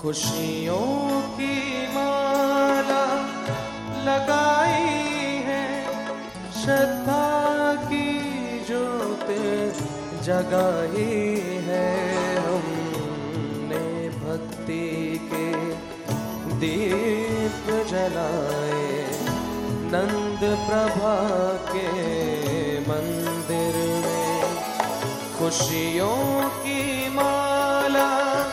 खुशियों की माला लगाई है, श्रद्धा की ज्योत जगाई है। हमने भक्ति के दीप जलाए, नंद प्रभा के मंदिर में खुशियों की माला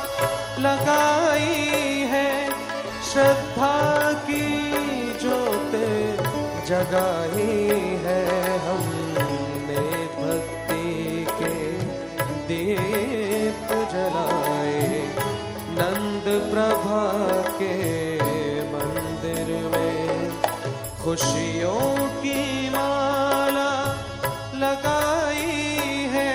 लगाई है, श्रद्धा की ज्योत जगाई है। हमने भक्ति के दीप जलाए, नंद प्रभा के मंदिर में खुशियों की माला लगाई है।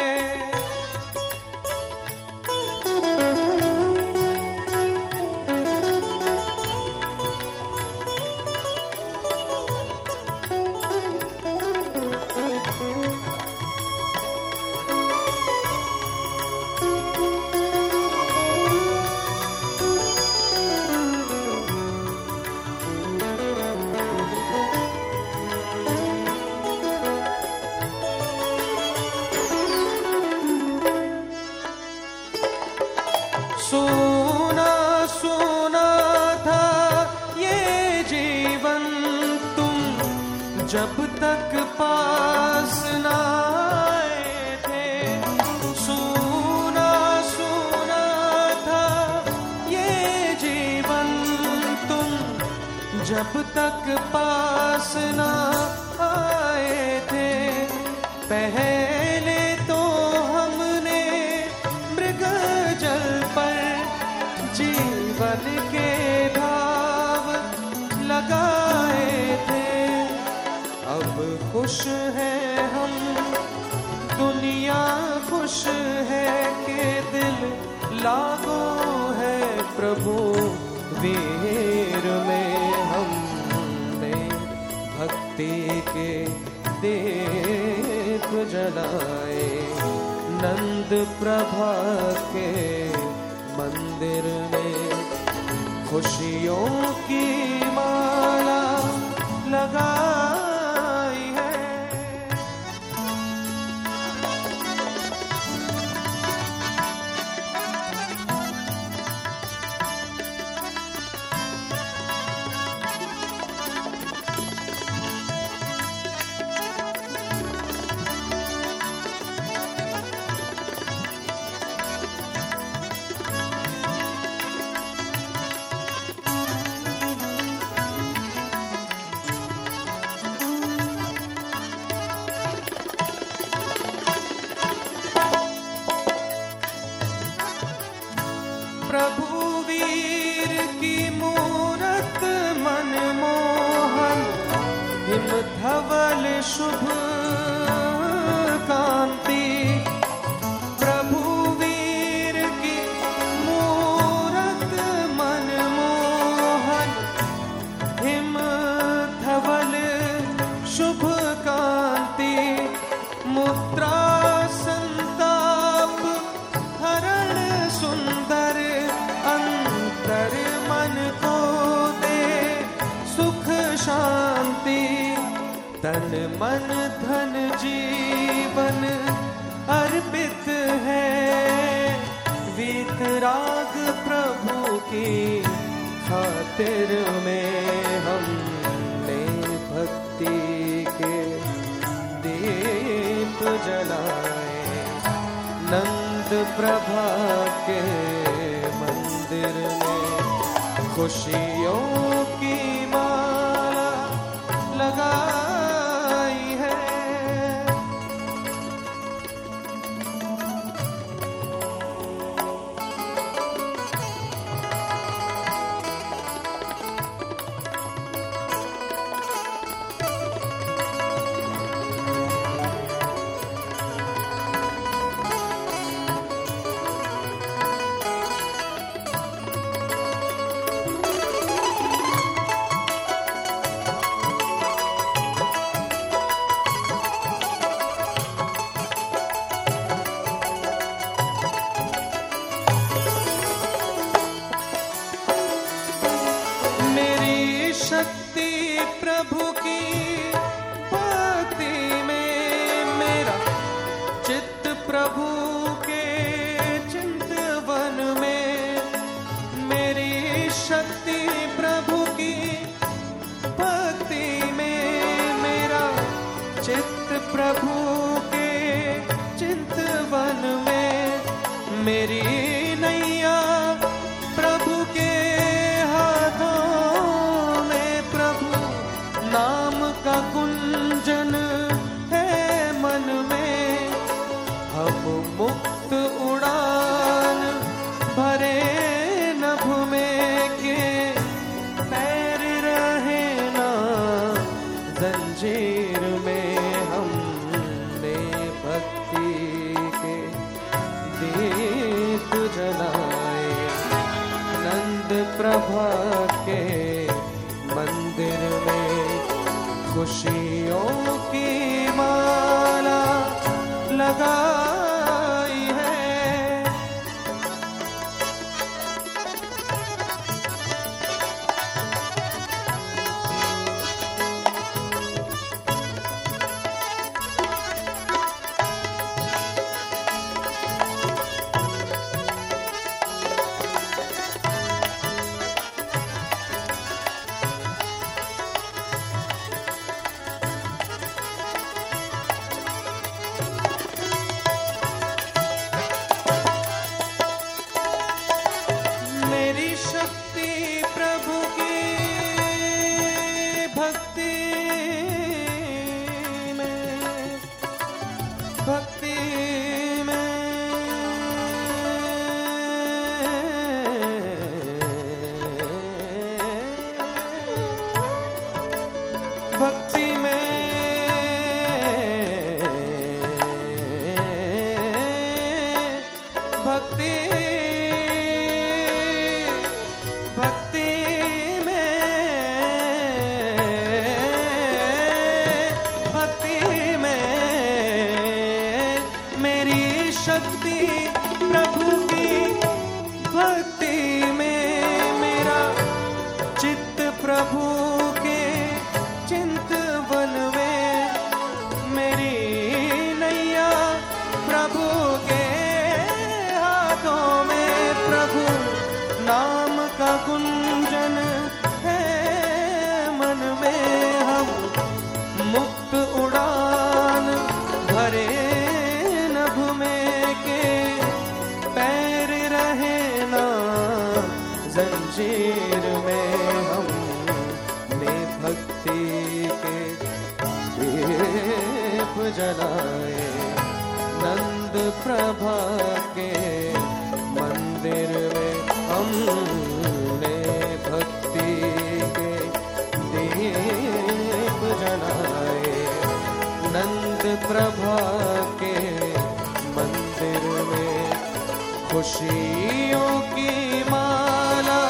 सोना सोना था ये जीवन, तुम जब तक पास न आए थे। सोना सोना था ये जीवन, तुम जब तक पास न आए थे। पहले तो हमने मृग जल पर जीवन के भाव लगाए थे। अब खुश हैं हम, दुनिया खुश है कि दिल लागो है प्रभु वीर में। हमने भक्ति के दीप जलाए, नंद प्रभा के मंदिर में खुशियों की माला लगाई है। प्रभु वीर की मूरत मनमोहन, हिम धवल शुभ कांति। प्रभु वीर की मूरत मनमोहन, हिम धवल शुभ कांति। मुद्रा संताप हरण सुंदर, अंतर मन को दे सुख शांति। तन मन धन जीवन अर्पित है, वीतराग प्रभु की खातिर में। हमने भक्ति के दीप जलाए, नंद प्रभा के मंदिर में खुशियों की माला लगाई है। प्रभु के चिंतवन में मेरी शक्ति प्रभु की भक्ति में मेरा चित्त प्रभु के चिंतवन में मेरी नैया प्रभु के हाथों में प्रभु नाम का गुंजन है मन में हम मुक्त उड़ान भरे नभ में के पैर रहे ना जंजीर में हमने भक्ति के दीप जलाए नंद प्रभा के मंदिर में खुशियों की माला लगाई है। भक्ति में मेरी शक्ति प्रभु की भक्ति में मेरा चित्त प्रभु के चिंतवन में मेरी नैया प्रभु के हाथों में प्रभु नाम का गुंजन है मन में हम मुक्त उड़ान भरे नभ में के पैर रहे ना जंजीर में हमने भक्ति के दीप जलाए नंद प्रभा के मंदिर में हमने भक्ति के दीप जलाए नंद प्रभा के मंदिर में खुशियों की माला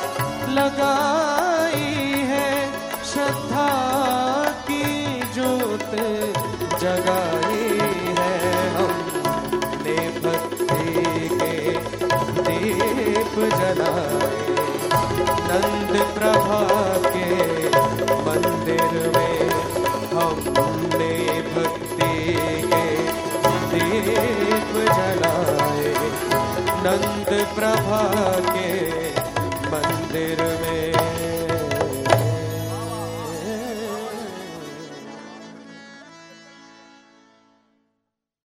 लगाई है श्रद्धा की ज्योत जगाई है हमने भक्ति के दीप जलाए नंद प्रभा के मंदिर में हमने भक्ति के दीप जलाए नंद प्रभा के मंदिर में